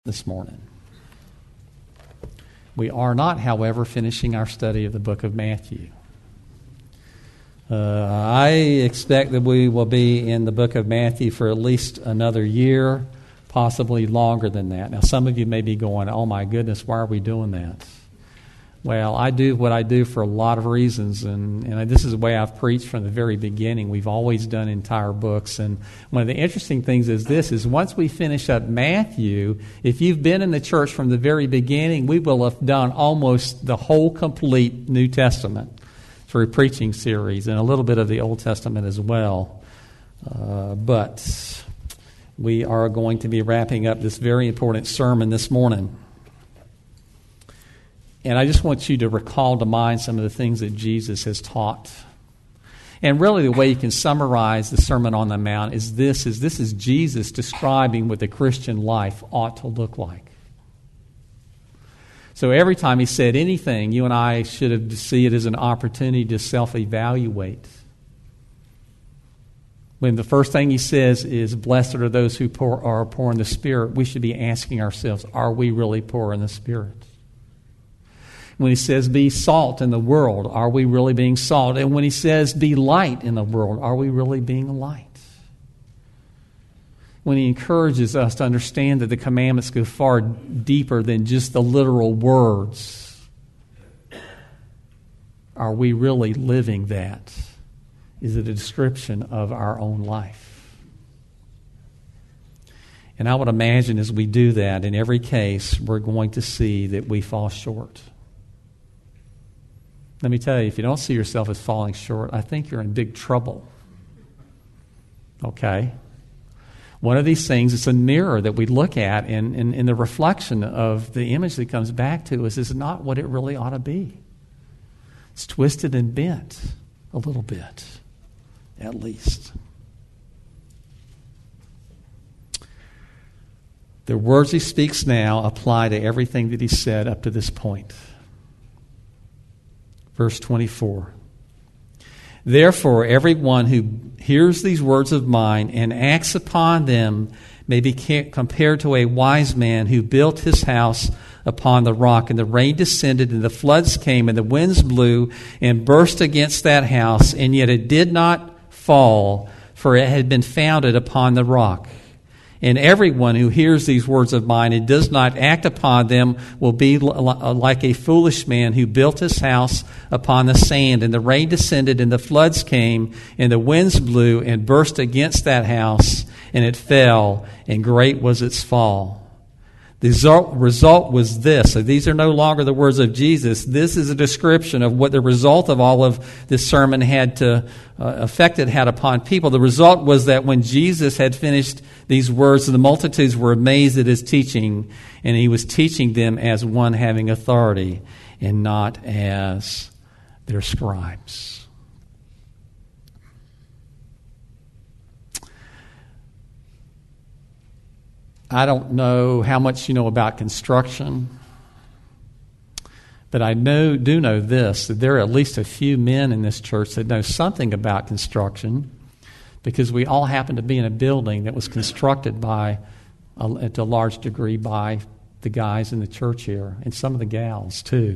this morning. We are not, however, finishing our study of the book of Matthew. I expect that we will be in the book of Matthew for at least another year, possibly longer than that. Now, some of you may be going, oh my goodness, why are we doing that? Well, I do what I do for a lot of reasons, and this is the way I've preached from the very beginning. We've always done entire books, and one of the interesting things is this, is once we finish up Matthew, if you've been in the church from the very beginning, we will have done almost the whole complete New Testament through a preaching series, and a little bit of the Old Testament as well. But we are going to be wrapping up this very important sermon this morning. And I just want you to recall to mind some of the things that Jesus has taught. And really the way you can summarize the Sermon on the Mount is this is Jesus describing what the Christian life ought to look like. So every time he said anything, you and I should have see it as an opportunity to self-evaluate. When the first thing he says is, blessed are those who are poor in the Spirit, we should be asking ourselves, are we really poor in the Spirit? When he says, be salt in the world, are we really being salt? And when he says, be light in the world, are we really being light? When he encourages us to understand that the commandments go far deeper than just the literal words, are we really living that? Is it a description of our own life? And I would imagine as we do that, in every case, we're going to see that we fall short. Let me tell you, if you don't see yourself as falling short, I think you're in big trouble. Okay? One of these things is a mirror that we look at, and the reflection of the image that comes back to us is not what it really ought to be. It's twisted and bent a little bit, at least. The words he speaks now apply to everything that he said up to this point. Verse 24. Therefore, everyone who hears these words of mine and acts upon them may be compared to a wise man who built his house upon the rock. And the rain descended, and the floods came, and the winds blew and burst against that house, and yet it did not fall, for it had been founded upon the rock. And everyone who hears these words of mine and does not act upon them will be like a foolish man who built his house upon the sand. And the rain descended, and the floods came, and the winds blew and burst against that house, and it fell, and great was its fall. The result was this. So these are no longer the words of Jesus. This is a description of what the result of all of this sermon had to effect it had upon people. The result was that when Jesus had finished these words, the multitudes were amazed at his teaching, and he was teaching them as one having authority and not as their scribes. I don't know how much you know about construction, but I do know this, that there are at least a few men in this church that know something about construction, because we all happen to be in a building that was constructed to a large degree by the guys in the church here, and some of the gals too.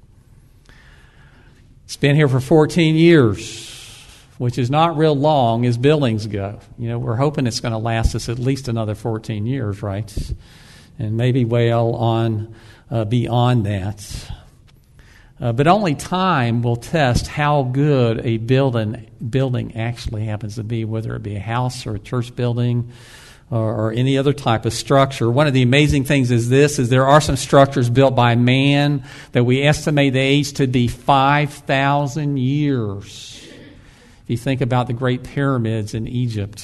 It's been here for 14 years. Which is not real long as buildings go. You know, we're hoping it's going to last us at least another 14 years, right? And maybe well on beyond that. But only time will test how good a building actually happens to be, whether it be a house or a church building or any other type of structure. One of the amazing things is there are some structures built by man that we estimate the age to be 5,000 years. If you think about the great pyramids in Egypt.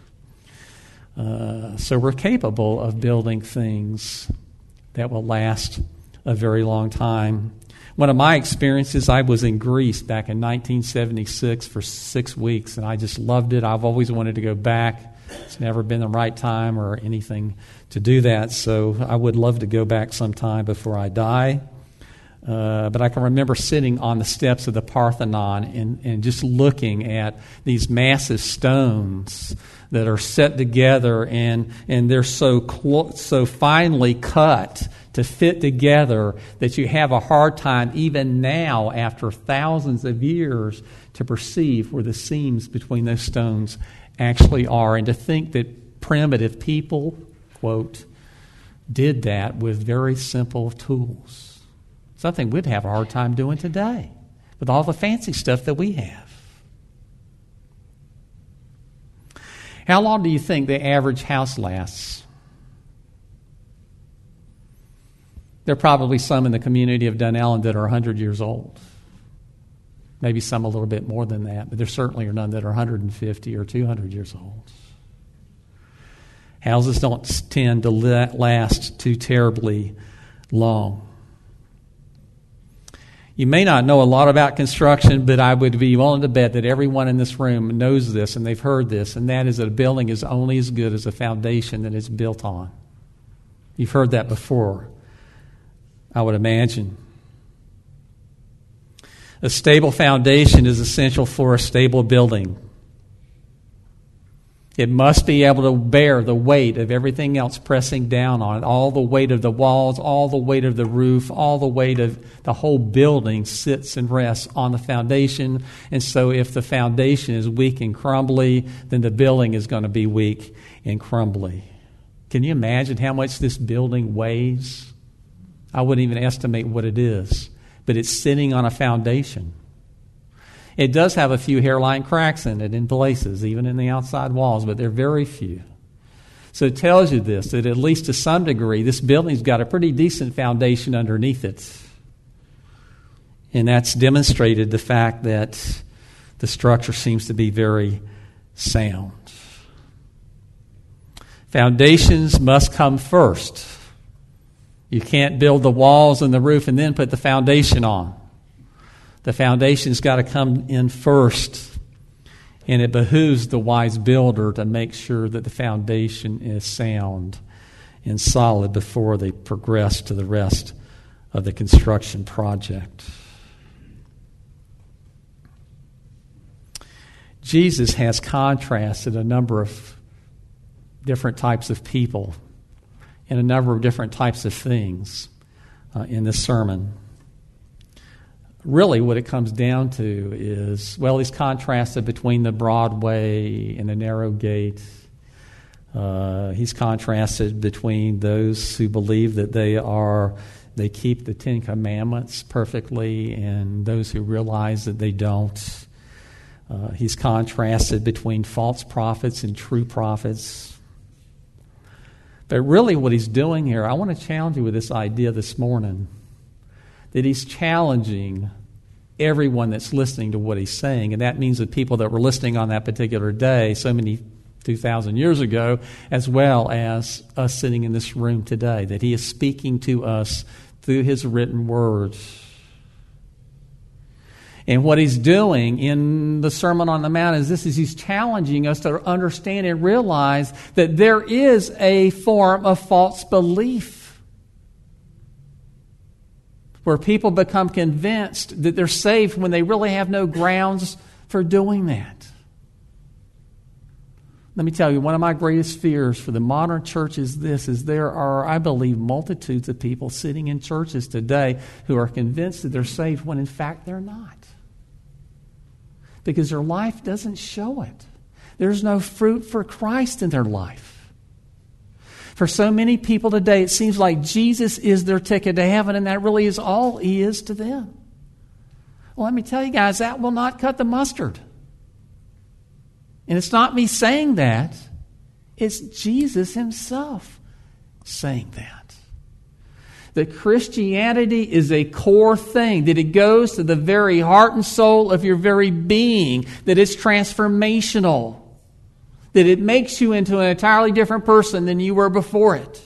So we're capable of building things that will last a very long time. One of my experiences, I was in Greece back in 1976 for 6 weeks, and I just loved it. I've always wanted to go back. It's never been the right time or anything to do that, so I would love to go back sometime before I die. But I can remember sitting on the steps of the Parthenon and just looking at these massive stones that are set together, and they're so finely cut to fit together that you have a hard time, even now, after thousands of years, to perceive where the seams between those stones actually are. And to think that primitive people, quote, did that with very simple tools. Something we'd have a hard time doing today with all the fancy stuff that we have. How long do you think the average house lasts? There are probably some in the community of Dunallen that are 100 years old. Maybe some a little bit more than that, but there certainly are none that are 150 or 200 years old. Houses don't tend to last too terribly long. You may not know a lot about construction, but I would be willing to bet that everyone in this room knows this and they've heard this, and that is that a building is only as good as the foundation that it's built on. You've heard that before, I would imagine. A stable foundation is essential for a stable building. It must be able to bear the weight of everything else pressing down on it. All the weight of the walls, all the weight of the roof, all the weight of the whole building sits and rests on the foundation. And so if the foundation is weak and crumbly, then the building is going to be weak and crumbly. Can you imagine how much this building weighs? I wouldn't even estimate what it is, but it's sitting on a foundation. It does have a few hairline cracks in it in places, even in the outside walls, but they're very few. So it tells you this, that at least to some degree, this building's got a pretty decent foundation underneath it. And that's demonstrated the fact that the structure seems to be very sound. Foundations must come first. You can't build the walls and the roof and then put the foundation on. The foundation's got to come in first, and it behooves the wise builder to make sure that the foundation is sound and solid before they progress to the rest of the construction project. Jesus has contrasted a number of different types of people and a number of different types of things in this sermon. Really what it comes down to is, well, he's contrasted between the broad way and the narrow gate. He's contrasted between those who believe that they keep the Ten Commandments perfectly and those who realize that they don't. He's contrasted between false prophets and true prophets. But really what he's doing here, I want to challenge you with this idea this morning, that he's challenging everyone that's listening to what he's saying. And that means the people that were listening on that particular day, so many 2,000 years ago, as well as us sitting in this room today, that he is speaking to us through his written words. And what he's doing in the Sermon on the Mount is this: is he's challenging us to understand and realize that there is a form of false belief where people become convinced that they're saved when they really have no grounds for doing that. Let me tell you, one of my greatest fears for the modern church is this: is there are, I believe, multitudes of people sitting in churches today who are convinced that they're saved when in fact they're not. Because their life doesn't show it. There's no fruit for Christ in their life. For so many people today, it seems like Jesus is their ticket to heaven, and that really is all he is to them. Well, let me tell you guys, that will not cut the mustard. And it's not me saying that. It's Jesus himself saying that. That Christianity is a core thing, that it goes to the very heart and soul of your very being, that it's transformational, that it makes you into an entirely different person than you were before it.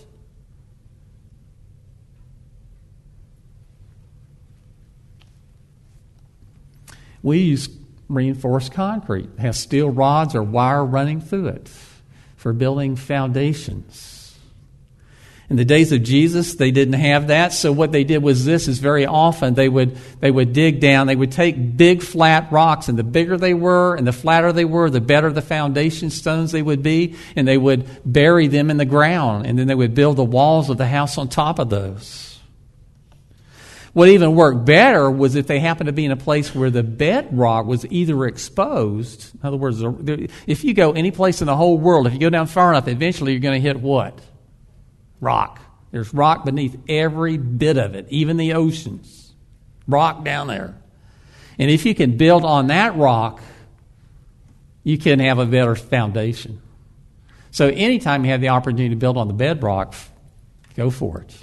We use reinforced concrete. It has steel rods or wire running through it for building foundations. In the days of Jesus, they didn't have that. So what they did was this: is very often they would dig down. They would take big flat rocks, and the bigger they were and the flatter they were, the better the foundation stones they would be, and they would bury them in the ground, and then they would build the walls of the house on top of those. What even worked better was if they happened to be in a place where the bedrock was either exposed. In other words, if you go any place in the whole world, if you go down far enough, eventually you're going to hit what? Rock. There's rock beneath every bit of it, even the oceans. Rock down there. And if you can build on that rock, you can have a better foundation. So anytime you have the opportunity to build on the bedrock, go for it.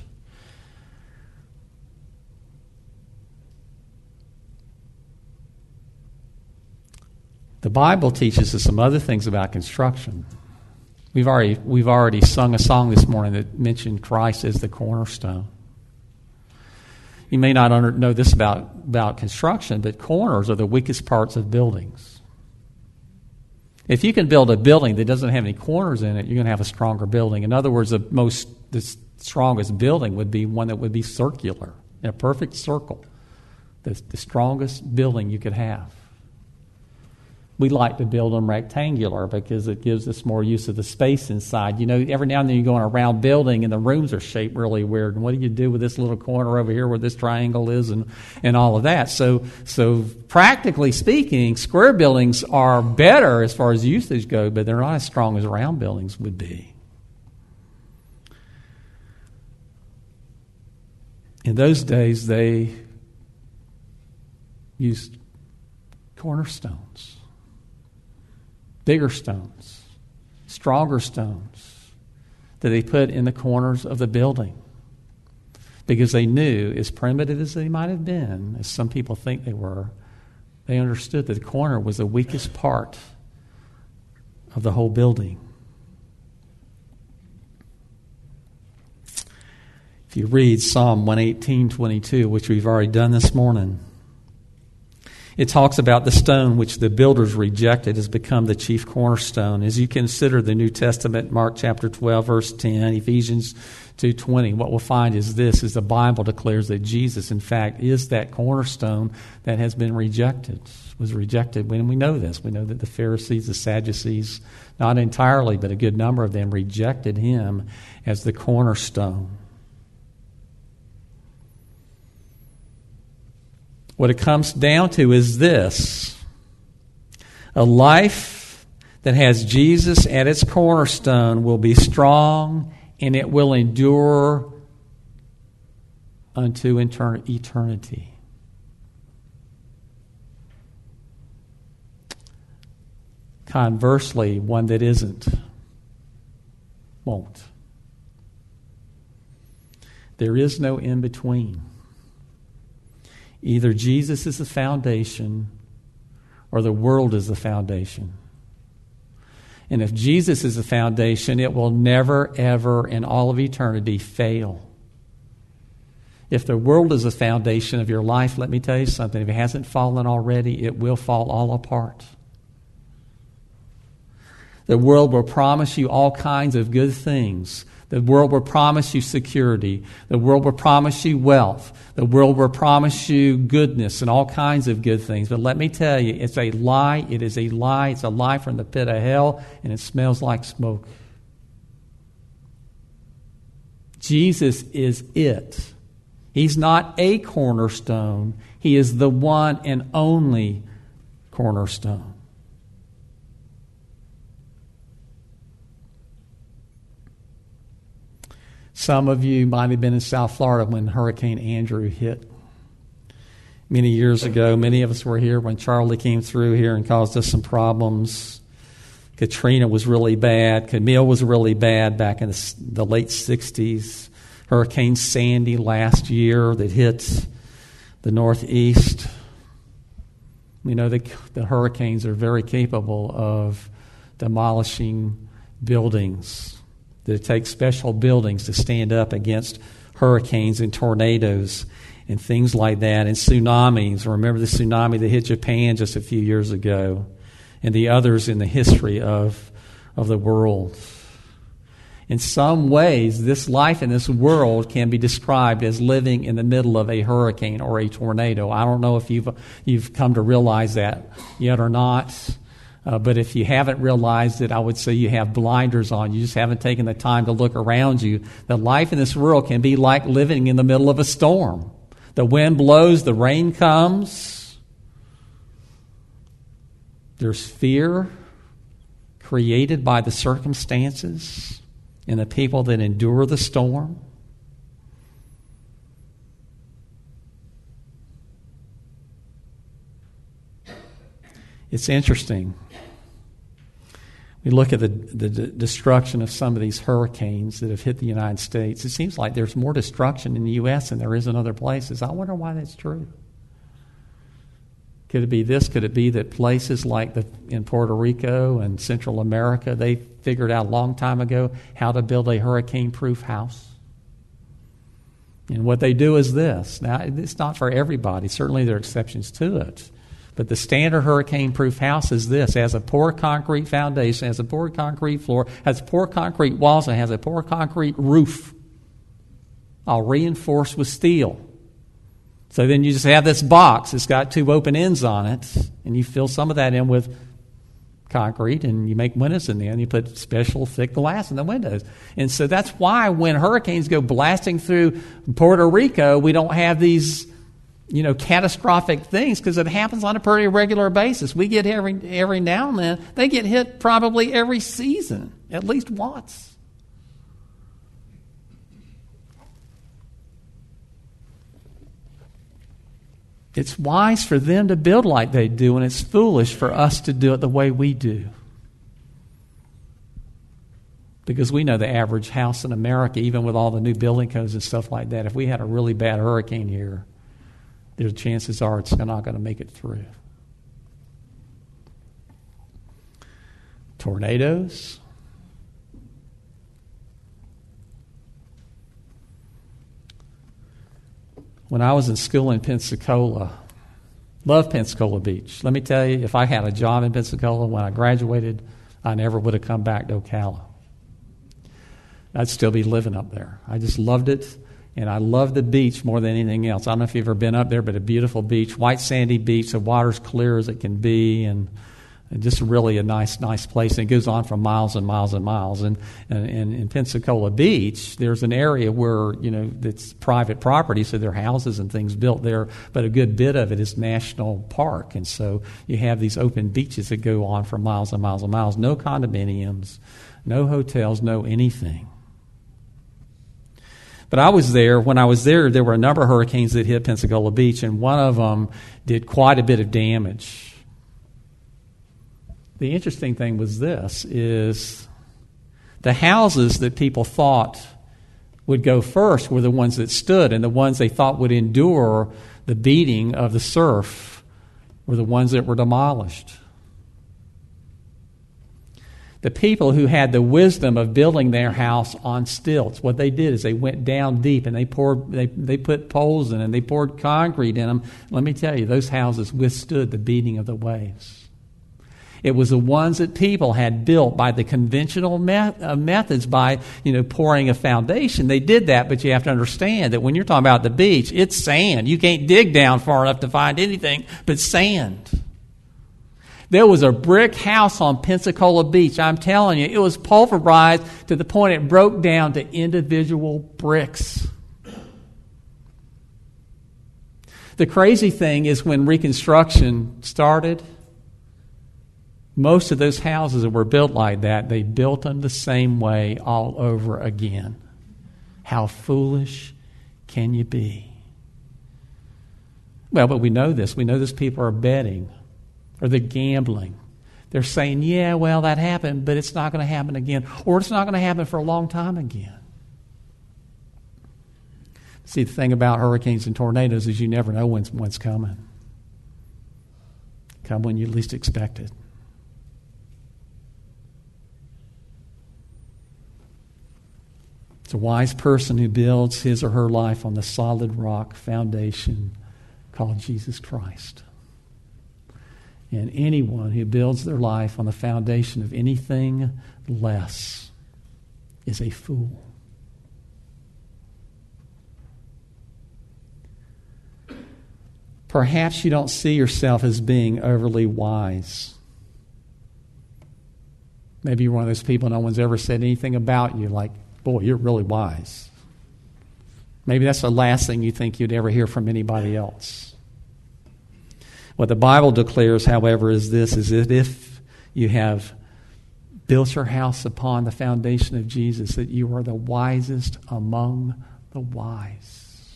The Bible teaches us some other things about construction. We've already sung a song this morning that mentioned Christ as the cornerstone. You may not know this about construction, but corners are the weakest parts of buildings. If you can build a building that doesn't have any corners in it, you're going to have a stronger building. In other words, the strongest building would be one that would be circular, in a perfect circle. The strongest building you could have. We like to build them rectangular because it gives us more use of the space inside. You know, every now and then you go in a round building and the rooms are shaped really weird. And what do you do with this little corner over here where this triangle is and all of that? So practically speaking, square buildings are better as far as usage go, but they're not as strong as round buildings would be. In those days, they used cornerstones. Bigger stones, stronger stones that they put in the corners of the building because they knew, as primitive as they might have been, as some people think they were, they understood that the corner was the weakest part of the whole building. If you read Psalm 118:22, which we've already done this morning, it talks about the stone which the builders rejected has become the chief cornerstone. As you consider the New Testament, Mark chapter 12, verse 10, Ephesians 2:20, what we'll find is this, is the Bible declares that Jesus, in fact, is that cornerstone that has been rejected, was rejected. When we know this, we know that the Pharisees, the Sadducees, not entirely, but a good number of them rejected him as the cornerstone. What it comes down to is this: a life that has Jesus at its cornerstone will be strong and it will endure unto eternity. Conversely, one that isn't won't. There is no in between. Either Jesus is the foundation or the world is the foundation. And if Jesus is the foundation, it will never, ever in all of eternity fail. If the world is the foundation of your life, let me tell you something. If it hasn't fallen already, it will fall all apart. The world will promise you all kinds of good things. The world will promise you security. The world will promise you wealth. The world will promise you goodness and all kinds of good things. But let me tell you, it's a lie. It is a lie. It's a lie from the pit of hell, and it smells like smoke. Jesus is it. He's not a cornerstone. He is the one and only cornerstone. Some of you might have been in South Florida when Hurricane Andrew hit many years ago. Many of us were here when Charlie came through here and caused us some problems. Katrina was really bad. Camille was really bad back in the late 60s. Hurricane Sandy last year that hit the Northeast. We know that the hurricanes are very capable of demolishing buildings. That it takes special buildings to stand up against hurricanes and tornadoes and things like that, and tsunamis. Remember the tsunami that hit Japan just a few years ago, and the others in the history of the world. In some ways, this life in this world can be described as living in the middle of a hurricane or a tornado. I don't know if you've come to realize that yet or not. But if you haven't realized it, I would say you have blinders on. You just haven't taken the time to look around you. That life in this world can be like living in the middle of a storm. The wind blows, the rain comes. There's fear created by the circumstances and the people that endure the storm. It's interesting. We look at the destruction of some of these hurricanes that have hit the United States. It seems like there's more destruction in the U.S. than there is in other places. I wonder why that's true. Could it be this? Could it be that places like in Puerto Rico and Central America, they figured out a long time ago how to build a hurricane-proof house? And what they do is this. Now, it's not for everybody. Certainly there are exceptions to it. But the standard hurricane-proof house is this. It has a poured concrete foundation, has a poured concrete floor, has poured concrete walls, and has a poured concrete roof, all reinforced with steel. So then you just have this box. It's got two open ends on it, and you fill some of that in with concrete, and you make windows in there, and you put special thick glass in the windows. And so that's why when hurricanes go blasting through Puerto Rico, we don't have these catastrophic things, because it happens on a pretty regular basis. We get every now and then. They get hit probably every season, at least once. It's wise for them to build like they do, and it's foolish for us to do it the way we do. Because we know the average house in America, even with all the new building codes and stuff like that, if we had a really bad hurricane here, the chances are it's not going to make it through. Tornadoes. When I was in school in Pensacola, loved Pensacola Beach. Let me tell you, if I had a job in Pensacola when I graduated, I never would have come back to Ocala. I'd still be living up there. I just loved it. And I love the beach more than anything else. I don't know if you've ever been up there, but a beautiful beach, white sandy beach. The water's clear as it can be, and just really a nice place. And it goes on for miles and miles and miles. And in Pensacola Beach, there's an area where, that's private property, so there are houses and things built there, but a good bit of it is national park. And so you have these open beaches that go on for miles and miles and miles. No condominiums, no hotels, no anything. But I was there. When I was there, there were a number of hurricanes that hit Pensacola Beach, and one of them did quite a bit of damage. The interesting thing was this, is the houses that people thought would go first were the ones that stood, and the ones they thought would endure the beating of the surf were the ones that were demolished. The people who had the wisdom of building their house on stilts, what they did is they went down deep and they put poles in and they poured concrete in them. Let me tell you, those houses withstood the beating of the waves. It was the ones that people had built by the conventional methods, by pouring a foundation. They did that, but you have to understand that when you're talking about the beach, it's sand. You can't dig down far enough to find anything but sand. There was a brick house on Pensacola Beach. I'm telling you, it was pulverized to the point it broke down to individual bricks. The crazy thing is when Reconstruction started, most of those houses that were built like that, they built them the same way all over again. How foolish can you be? Well, but we know this. We know these people are betting. Or they're gambling. They're saying, yeah, well, that happened, but it's not going to happen again. Or it's not going to happen for a long time again. See, the thing about hurricanes and tornadoes is you never know when one's coming. Come when you least expect it. It's a wise person who builds his or her life on the solid rock foundation called Jesus Christ. And anyone who builds their life on the foundation of anything less is a fool. Perhaps you don't see yourself as being overly wise. Maybe you're one of those people no one's ever said anything about you, like, boy, you're really wise. Maybe that's the last thing you think you'd ever hear from anybody else. What the Bible declares, however, is this, is that if you have built your house upon the foundation of Jesus, that you are the wisest among the wise.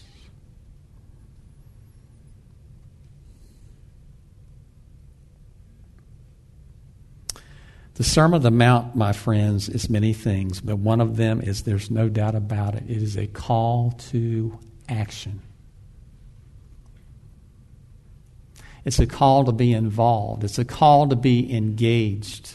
The Sermon on the Mount, my friends, is many things, but one of them is, there's no doubt about it, it is a call to action. It's a call to be involved. It's a call to be engaged.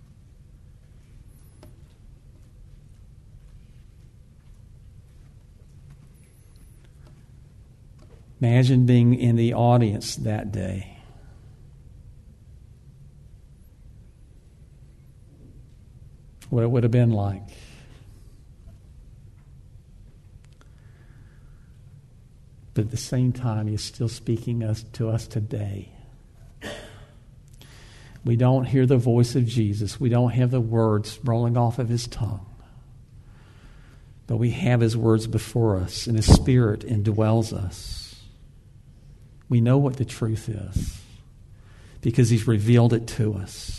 Imagine being in the audience that day. What it would have been like. But at the same time, He's still speaking to us today. We don't hear the voice of Jesus. We don't have the words rolling off of His tongue. But we have His words before us, and His Spirit indwells us. We know what the truth is because He's revealed it to us.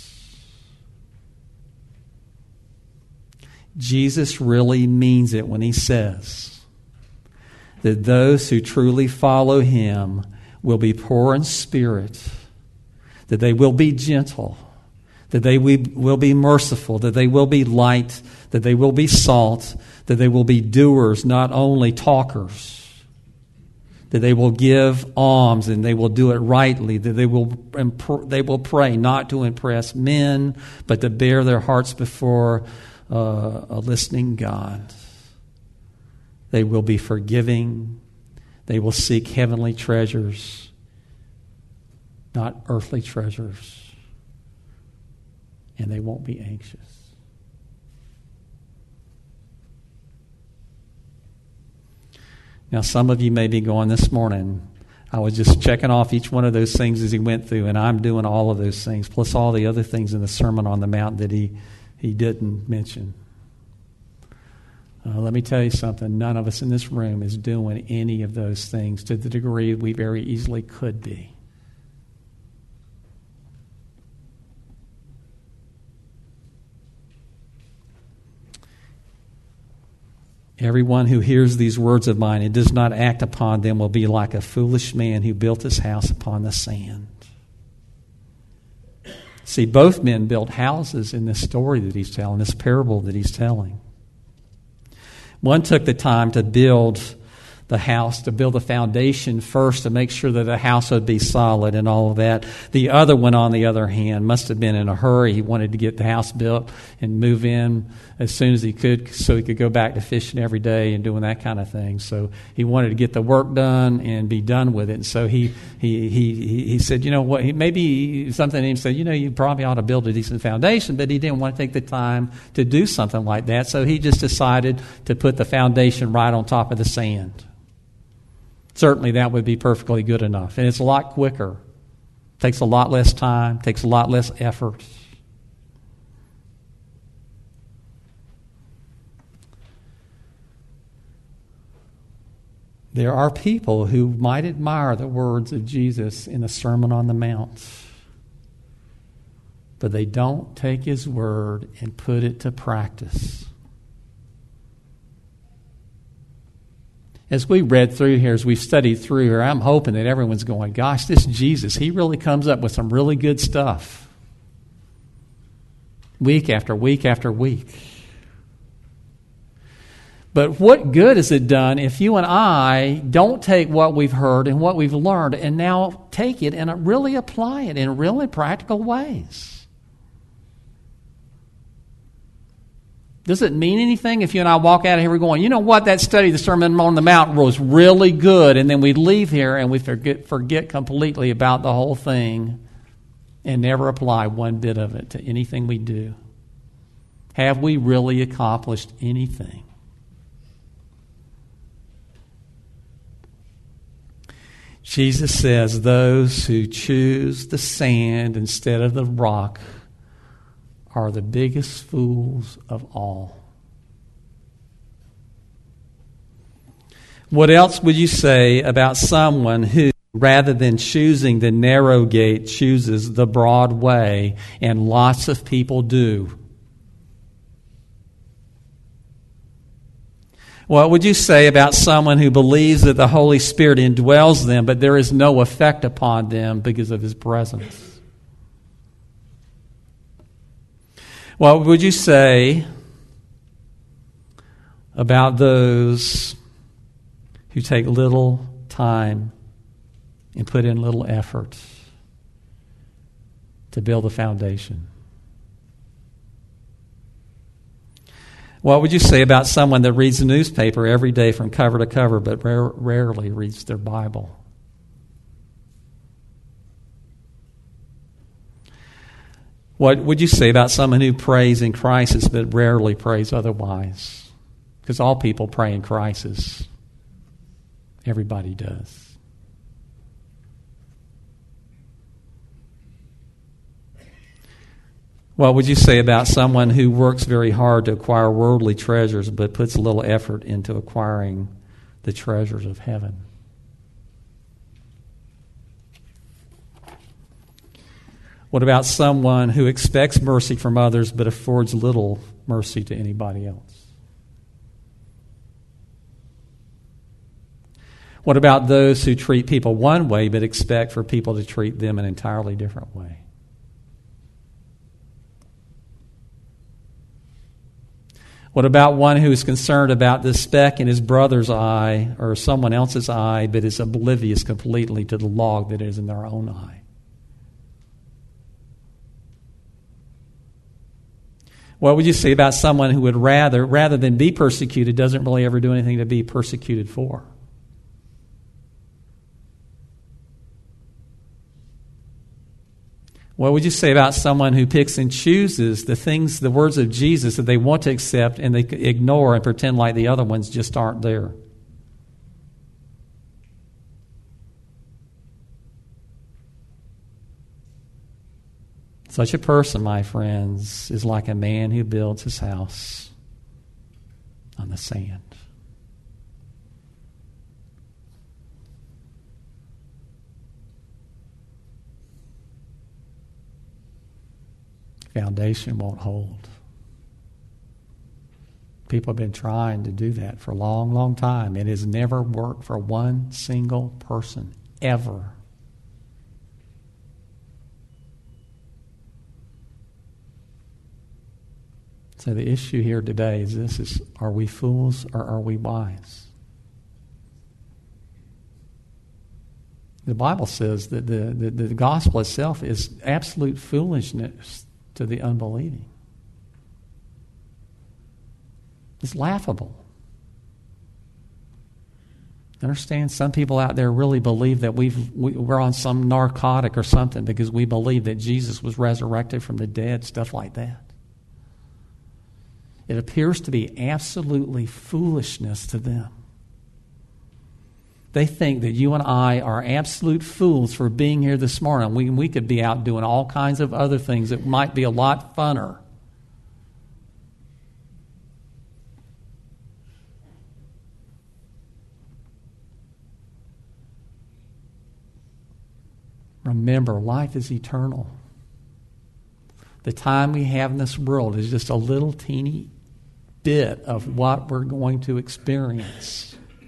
Jesus really means it when He says that those who truly follow Him will be poor in spirit, that they will be gentle, that they will be merciful, that they will be light, that they will be salt, that they will be doers, not only talkers, that they will give alms and they will do it rightly, that they will pray not to impress men, but to bear their hearts before a listening God. They will be forgiving. They will seek heavenly treasures, not earthly treasures. And they won't be anxious. Now, some of you may be going this morning, I was just checking off each one of those things as he went through, and I'm doing all of those things, plus all the other things in the Sermon on the Mount that he didn't mention. Let me tell you something. None of us in this room is doing any of those things to the degree we very easily could be. Everyone who hears these words of mine and does not act upon them will be like a foolish man who built his house upon the sand. See, both men built houses in this story that he's telling, this parable that he's telling. One took the time to build the house, to build a foundation first to make sure that the house would be solid and all of that. The other one, on the other hand, must have been in a hurry. He wanted to get the house built and move in as soon as he could so he could go back to fishing every day and doing that kind of thing. So he wanted to get the work done and be done with it. And so he said, you know what, maybe something in him said, you know, you probably ought to build a decent foundation, but he didn't want to take the time to do something like that. So he just decided to put the foundation right on top of the sand. Certainly that would be perfectly good enough. And it's a lot quicker. Takes a lot less time, takes a lot less effort. There are people who might admire the words of Jesus in the Sermon on the Mount, but they don't take His word and put it to practice. As we read through here, as we've studied through here, I'm hoping that everyone's going, gosh, this Jesus, he really comes up with some really good stuff. Week after week after week. But what good has it done if you and I don't take what we've heard and what we've learned and now take it and really apply it in really practical ways? Does it mean anything if you and I walk out of here, we're going, you know what, that study, the Sermon on the Mount, was really good, and then we leave here and we forget completely about the whole thing and never apply one bit of it to anything we do? Have we really accomplished anything? Jesus says those who choose the sand instead of the rock are the biggest fools of all. What else would you say about someone who, rather than choosing the narrow gate, chooses the broad way, and lots of people do? What would you say about someone who believes that the Holy Spirit indwells them, but there is no effect upon them because of His presence? What would you say about those who take little time and put in little effort to build a foundation? What would you say about someone that reads the newspaper every day from cover to cover but rarely reads their Bible? What would you say about someone who prays in crisis but rarely prays otherwise? Because all people pray in crisis. Everybody does. What would you say about someone who works very hard to acquire worldly treasures but puts a little effort into acquiring the treasures of heaven? What about someone who expects mercy from others but affords little mercy to anybody else? What about those who treat people one way but expect for people to treat them an entirely different way? What about one who is concerned about the speck in his brother's eye or someone else's eye, but is oblivious completely to the log that is in their own eye? What would you say about someone who would rather than be persecuted, doesn't really ever do anything to be persecuted for? What would you say about someone who picks and chooses the words of Jesus that they want to accept and they ignore and pretend like the other ones just aren't there? Such a person, my friends, is like a man who builds his house on the sand. Foundation won't hold. People have been trying to do that for a long, long time. It has never worked for one single person, ever. So the issue here today is this: are we fools or are we wise? The Bible says that the gospel itself is absolute foolishness to the unbelieving. It's laughable. Understand, some people out there really believe that we're on some narcotic or something because we believe that Jesus was resurrected from the dead, stuff like that. It appears to be absolutely foolishness to them. They think that you and I are absolute fools for being here this morning. We could be out doing all kinds of other things that might be a lot funner. Remember, life is eternal. The time we have in this world is just a little teeny bit of what we're going to experience.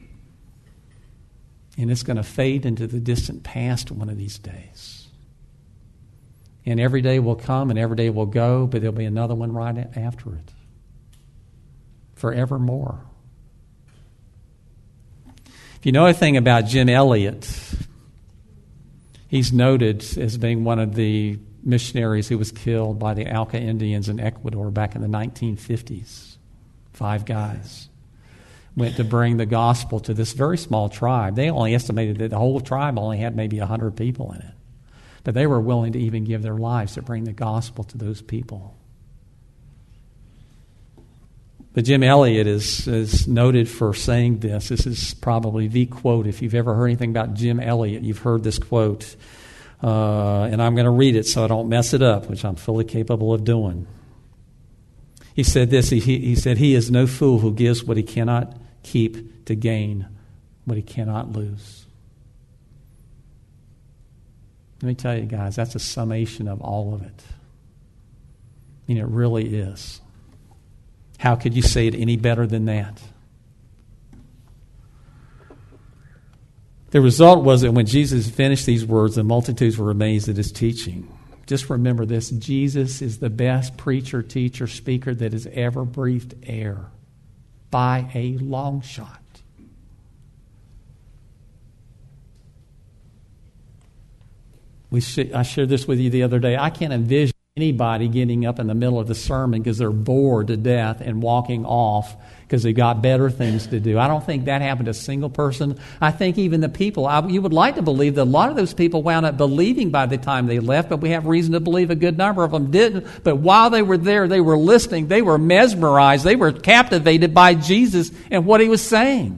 And it's going to fade into the distant past one of these days. And every day will come and every day will go, but there'll be another one right after it. Forevermore. If you know anything about Jim Elliot, he's noted as being one of the missionaries who was killed by the Auca Indians in Ecuador back in the 1950s. 5 guys went to bring the gospel to this very small tribe. They only estimated that the whole tribe only had maybe 100 people in it. But they were willing to even give their lives to bring the gospel to those people. But Jim Elliot is noted for saying this. This is probably the quote. If you've ever heard anything about Jim Elliot, you've heard this quote. And I'm going to read it so I don't mess it up, which I'm fully capable of doing. He said this. He said, "He is no fool who gives what he cannot keep to gain what he cannot lose." Let me tell you guys, that's a summation of all of it. I mean, it really is. How could you say it any better than that? The result was that when Jesus finished these words, the multitudes were amazed at his teaching. Just remember this: Jesus is the best preacher, teacher, speaker that has ever breathed air by a long shot. I shared this with you the other day. I can't envision anybody getting up in the middle of the sermon because they're bored to death and walking off because they got better things to do. I don't think that happened to a single person. I think even the people, you would like to believe that a lot of those people wound up believing by the time they left, but we have reason to believe a good number of them didn't. But while they were there, they were listening, they were mesmerized, they were captivated by Jesus and what he was saying.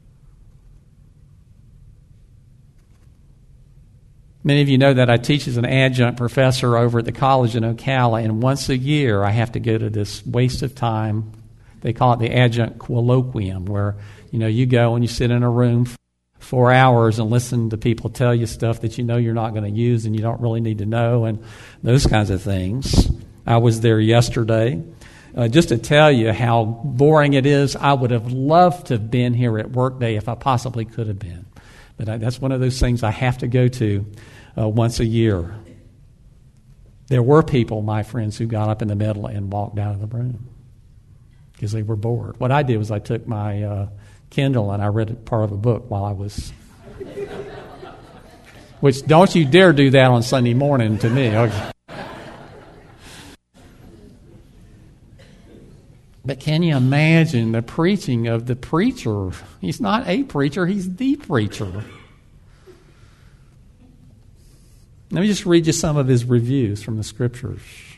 Many of you know that I teach as an adjunct professor over at the college in Ocala, and once a year I have to go to this waste of time. They call it the adjunct colloquium, where you go and you sit in a room for 4 hours and listen to people tell you stuff that you know you're not going to use and you don't really need to know, and those kinds of things. I was there yesterday. Just to tell you how boring it is, I would have loved to have been here at Workday if I possibly could have been. But that's one of those things I have to go to once a year. There were people, my friends, who got up in the middle and walked out of the room because they were bored. What I did was I took my Kindle and I read part of a book while I was... Which, don't you dare do that on Sunday morning to me. Okay. But can you imagine the preaching of the preacher? He's not a preacher, he's the preacher. Let me just read you some of his reviews from the scriptures.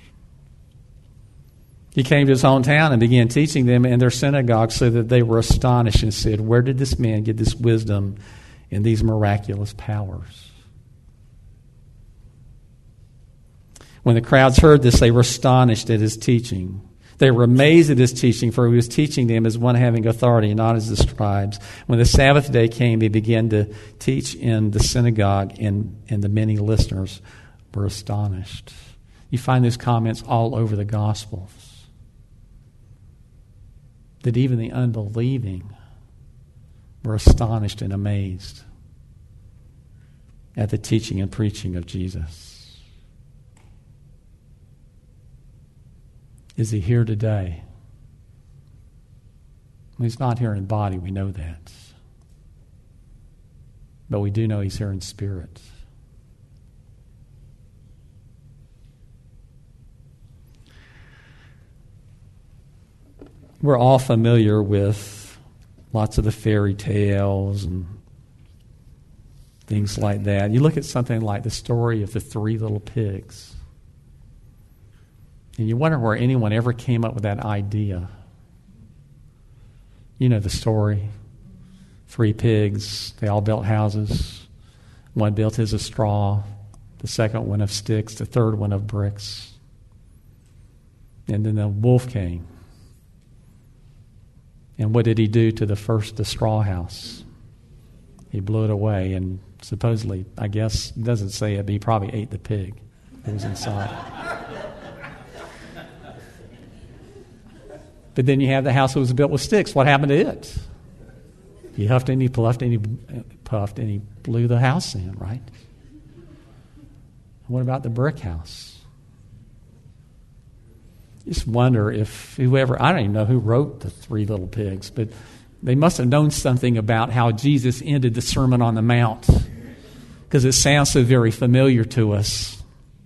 He came to his hometown and began teaching them in their synagogue so that they were astonished and said, "Where did this man get this wisdom and these miraculous powers?" When the crowds heard this, they were astonished at his teaching. They were amazed at his teaching, for he was teaching them as one having authority, not as the scribes. When the Sabbath day came, he began to teach in the synagogue, and the many listeners were astonished. You find those comments all over the Gospels, that even the unbelieving were astonished and amazed at the teaching and preaching of Jesus. Is he here today? He's not here in body, we know that. But we do know he's here in spirit. We're all familiar with lots of the fairy tales and things like that. You look at something like the story of the 3 little pigs. And you wonder where anyone ever came up with that idea. You know the story. 3 pigs, they all built houses. One built his of straw, the second one of sticks, the third one of bricks. And then the wolf came. And what did he do to the straw house? He blew it away, and supposedly, I guess, it doesn't say it, but he probably ate the pig that was inside. But then you have the house that was built with sticks. What happened to it? He huffed and he puffed and he puffed and he blew the house in, right? What about the brick house? Just wonder if whoever, I don't even know who wrote the 3 little pigs, but they must have known something about how Jesus ended the Sermon on the Mount, because it sounds so very familiar to us.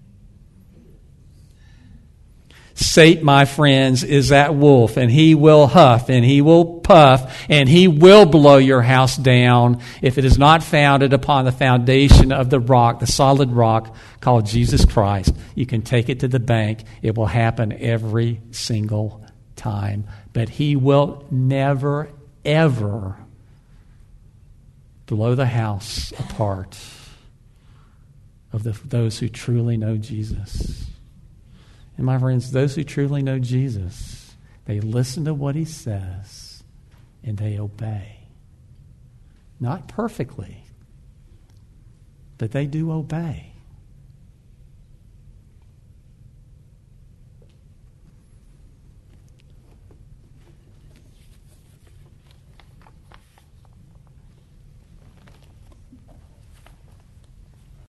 Satan, my friends, is that wolf, and he will huff, and he will puff, and he will blow your house down if it is not founded upon the foundation of the rock, the solid rock called Jesus Christ. You can take it to the bank. It will happen every single time. But he will never, ever blow the house apart of those who truly know Jesus. And my friends, those who truly know Jesus, they listen to what he says and they obey. Not perfectly, but they do obey.